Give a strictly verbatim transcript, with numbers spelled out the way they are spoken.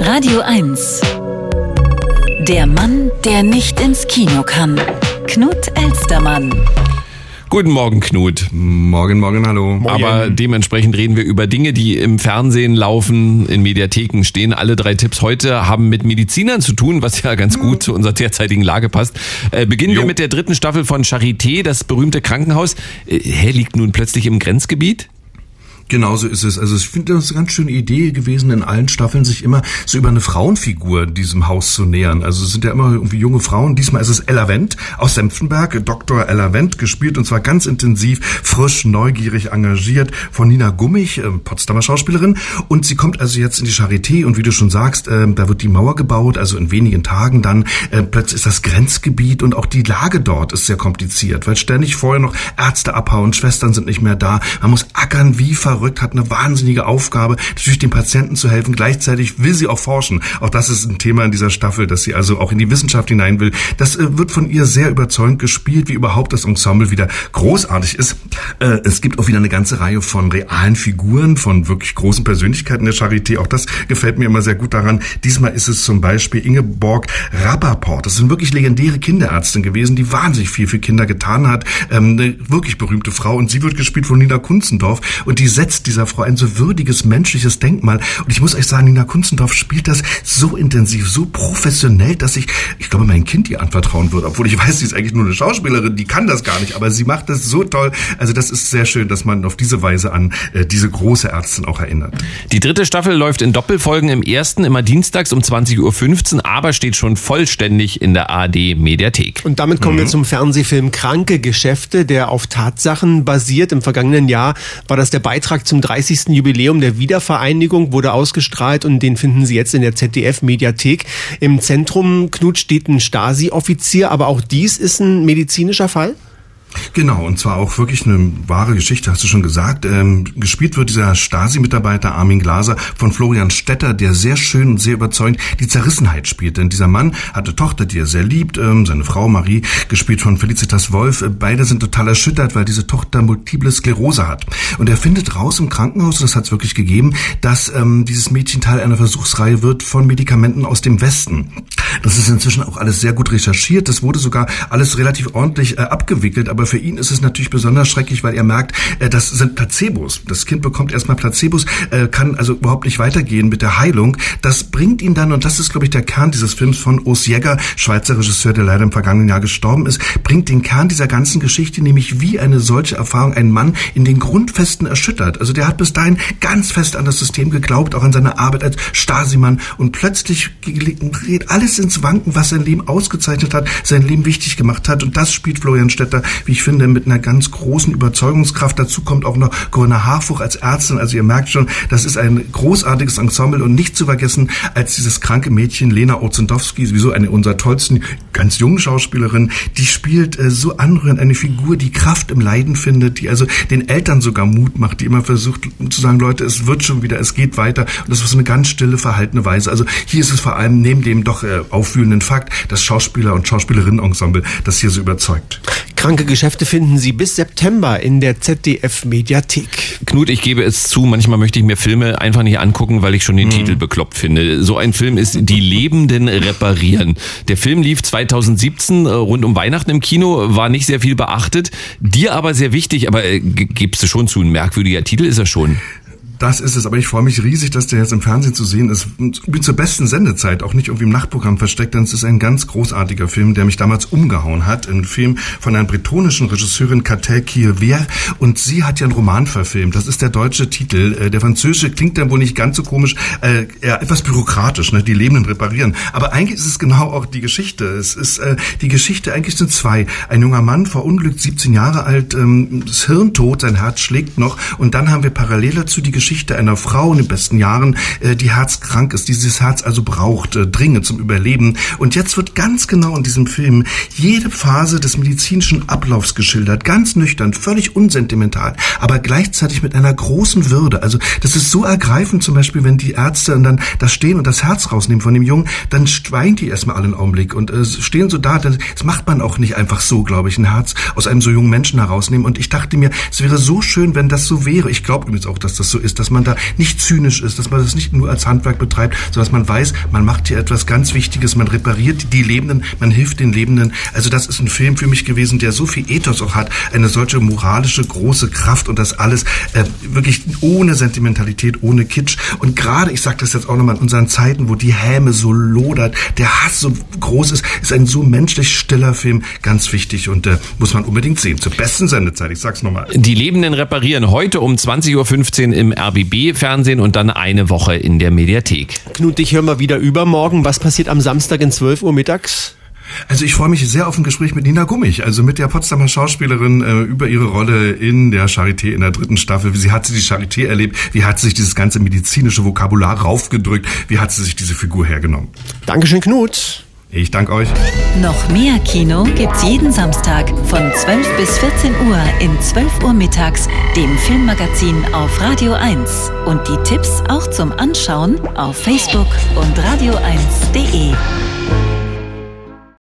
Radio eins. Der Mann, der nicht ins Kino kann. Knut Elstermann. Guten Morgen, Knut. Morgen, morgen, hallo. Morgen. Aber dementsprechend reden wir über Dinge, die im Fernsehen laufen, in Mediatheken stehen. Alle drei Tipps heute haben mit Medizinern zu tun, was ja ganz gut zu unserer derzeitigen Lage passt. Äh, beginnen jo. wir mit der dritten Staffel von Charité, das berühmte Krankenhaus. Äh, hä, liegt nun plötzlich im Grenzgebiet? Genauso ist es. Also ich finde, das ist eine ganz schöne Idee gewesen, in allen Staffeln sich immer so über eine Frauenfigur diesem Haus zu nähern. Also es sind ja immer irgendwie junge Frauen. Diesmal ist es Ella Wendt aus Senftenberg, Doktor Ella Wendt, gespielt und zwar ganz intensiv, frisch, neugierig, engagiert von Nina Gummich, äh, Potsdamer Schauspielerin. Und sie kommt also jetzt in die Charité und wie du schon sagst, äh, da wird die Mauer gebaut, also in wenigen Tagen dann. Äh, plötzlich ist das Grenzgebiet und auch die Lage dort ist sehr kompliziert, weil ständig vorher noch Ärzte abhauen, Schwestern sind nicht mehr da. Man muss ackern wie verrückt. Hat eine wahnsinnige Aufgabe, natürlich den Patienten zu helfen. Gleichzeitig will sie auch forschen. Auch das ist ein Thema in dieser Staffel, dass sie also auch in die Wissenschaft hinein will. Das äh, wird von ihr sehr überzeugend gespielt, wie überhaupt das Ensemble wieder großartig ist. Äh, es gibt auch wieder eine ganze Reihe von realen Figuren, von wirklich großen Persönlichkeiten der Charité. Auch das gefällt mir immer sehr gut daran. Diesmal ist es zum Beispiel Ingeborg Rappaport. Das ist eine wirklich legendäre Kinderärztin gewesen, die wahnsinnig viel für Kinder getan hat. Ähm, eine wirklich berühmte Frau. Und sie wird gespielt von Nina Kunzendorf. Und die setzt dieser Frau ein so würdiges menschliches Denkmal. Und ich muss euch sagen, Nina Kunzendorf spielt das so intensiv, so professionell, dass ich, ich glaube, mein Kind ihr anvertrauen würde. Obwohl ich weiß, sie ist eigentlich nur eine Schauspielerin, die kann das gar nicht. Aber sie macht das so toll. Also das ist sehr schön, dass man auf diese Weise an äh, diese große Ärztin auch erinnert. Die dritte Staffel läuft in Doppelfolgen, im ersten immer dienstags um zwanzig Uhr fünfzehn, aber steht schon vollständig in der A R D-Mediathek. Und damit kommen mhm. wir zum Fernsehfilm Kranke Geschäfte, der auf Tatsachen basiert. Im vergangenen Jahr war das der Beitrag zum dreißigsten Jubiläum der Wiedervereinigung, wurde ausgestrahlt und den finden Sie jetzt in der Z D F-Mediathek. Im Zentrum, Knut, steht ein Stasi-Offizier, aber auch dies ist ein medizinischer Fall? Genau, und zwar auch wirklich eine wahre Geschichte, hast du schon gesagt. Ähm, gespielt wird dieser Stasi-Mitarbeiter Armin Glaser von Florian Stetter, der sehr schön und sehr überzeugend die Zerrissenheit spielt. Denn dieser Mann hat eine Tochter, die er sehr liebt, ähm, seine Frau Marie, gespielt von Felicitas Wolf. Beide sind total erschüttert, weil diese Tochter multiple Sklerose hat. Und er findet raus im Krankenhaus, das hat es wirklich gegeben, dass ähm, dieses Mädchen Teil einer Versuchsreihe wird von Medikamenten aus dem Westen. Das ist inzwischen auch alles sehr gut recherchiert. Das wurde sogar alles relativ ordentlich äh, abgewickelt, aber für ihn ist es natürlich besonders schrecklich, weil er merkt, äh, das sind Placebos. Das Kind bekommt erstmal Placebos, äh, kann also überhaupt nicht weitergehen mit der Heilung. Das bringt ihn dann, und das ist, glaube ich, der Kern dieses Films von Urs Jäger, Schweizer Regisseur, der leider im vergangenen Jahr gestorben ist, bringt den Kern dieser ganzen Geschichte, nämlich wie eine solche Erfahrung einen Mann in den Grundfesten erschüttert. Also der hat bis dahin ganz fest an das System geglaubt, auch an seine Arbeit als Stasi-Mann, und plötzlich gerät alles ins Wanken, was sein Leben ausgezeichnet hat, sein Leben wichtig gemacht hat, und das spielt Florian Stetter, wie ich finde, mit einer ganz großen Überzeugungskraft. Dazu kommt auch noch Corinna Harfuch als Ärztin. Also ihr merkt schon, das ist ein großartiges Ensemble, und nicht zu vergessen als dieses kranke Mädchen Lena Ozendowski, sowieso eine unserer tollsten, ganz jungen Schauspielerinnen, die spielt äh, so anrührend eine Figur, die Kraft im Leiden findet, die also den Eltern sogar Mut macht, die immer versucht zu sagen, Leute, es wird schon wieder, es geht weiter, und das ist so eine ganz stille, verhaltene Weise. Also hier ist es vor allem neben dem doch äh, aufwühlenden Fakt, das Schauspieler- und Schauspielerinnen-Ensemble, das hier so überzeugt. Kranke Geschäfte finden Sie bis September in der Z D F-Mediathek. Knut, ich gebe es zu, manchmal möchte ich mir Filme einfach nicht angucken, weil ich schon den mhm. Titel bekloppt finde. So ein Film ist Die Lebenden reparieren. Der Film lief zweitausendsiebzehn rund um Weihnachten im Kino, war nicht sehr viel beachtet, dir aber sehr wichtig, aber äh, gibst du schon zu, ein merkwürdiger Titel ist er schon. Das ist es, aber ich freue mich riesig, dass der jetzt im Fernsehen zu sehen ist. Ich bin zur besten Sendezeit, auch nicht irgendwie im Nachtprogramm versteckt, denn es ist ein ganz großartiger Film, der mich damals umgehauen hat. Ein Film von einer bretonischen Regisseurin, Catel Kiewer, und sie hat ja einen Roman verfilmt. Das ist der deutsche Titel. Der französische klingt dann wohl nicht ganz so komisch, äh, eher etwas bürokratisch, ne? Die Lebenden reparieren. Aber eigentlich ist es genau auch die Geschichte. Es ist äh, die Geschichte, eigentlich sind zwei. Ein junger Mann, verunglückt, siebzehn Jahre alt, ähm, das Hirn tot, sein Herz schlägt noch, und dann haben wir parallel dazu die Geschichte Geschichte einer Frau in den besten Jahren, äh, die herzkrank ist, dieses Herz also braucht, äh, dringend zum Überleben. Und jetzt wird ganz genau in diesem Film jede Phase des medizinischen Ablaufs geschildert, ganz nüchtern, völlig unsentimental, aber gleichzeitig mit einer großen Würde. Also das ist so ergreifend, zum Beispiel, wenn die Ärzte dann da stehen und das Herz rausnehmen von dem Jungen, dann schweigen die erstmal alle einen Augenblick und äh, stehen so da. Das macht man auch nicht einfach so, glaube ich, ein Herz aus einem so jungen Menschen herausnehmen. Und ich dachte mir, es wäre so schön, wenn das so wäre. Ich glaube übrigens auch, dass das so ist, ist, dass man da nicht zynisch ist, dass man das nicht nur als Handwerk betreibt, sondern dass man weiß, man macht hier etwas ganz Wichtiges, man repariert die Lebenden, man hilft den Lebenden. Also das ist ein Film für mich gewesen, der so viel Ethos auch hat, eine solche moralische große Kraft und das alles äh, wirklich ohne Sentimentalität, ohne Kitsch. Und gerade, ich sage das jetzt auch nochmal, in unseren Zeiten, wo die Häme so lodert, der Hass so groß ist, ist ein so menschlich stiller Film ganz wichtig und äh, muss man unbedingt sehen. Zur besten Sendezeit, ich sag's nochmal. Die Lebenden reparieren heute um zwanzig Uhr fünfzehn im R B B-Fernsehen und dann eine Woche in der Mediathek. Knut, ich höre mal wieder übermorgen. Was passiert am Samstag in zwölf Uhr mittags? Also ich freue mich sehr auf ein Gespräch mit Nina Gummich, also mit der Potsdamer Schauspielerin äh, über ihre Rolle in der Charité in der dritten Staffel. Wie hat sie die Charité erlebt? Wie hat sie sich dieses ganze medizinische Vokabular raufgedrückt? Wie hat sie sich diese Figur hergenommen? Dankeschön, Knut. Ich danke euch. Noch mehr Kino gibt's jeden Samstag von zwölf bis vierzehn Uhr in zwölf Uhr mittags, dem Filmmagazin auf Radio eins. Und die Tipps auch zum Anschauen auf Facebook und radio eins punkt de.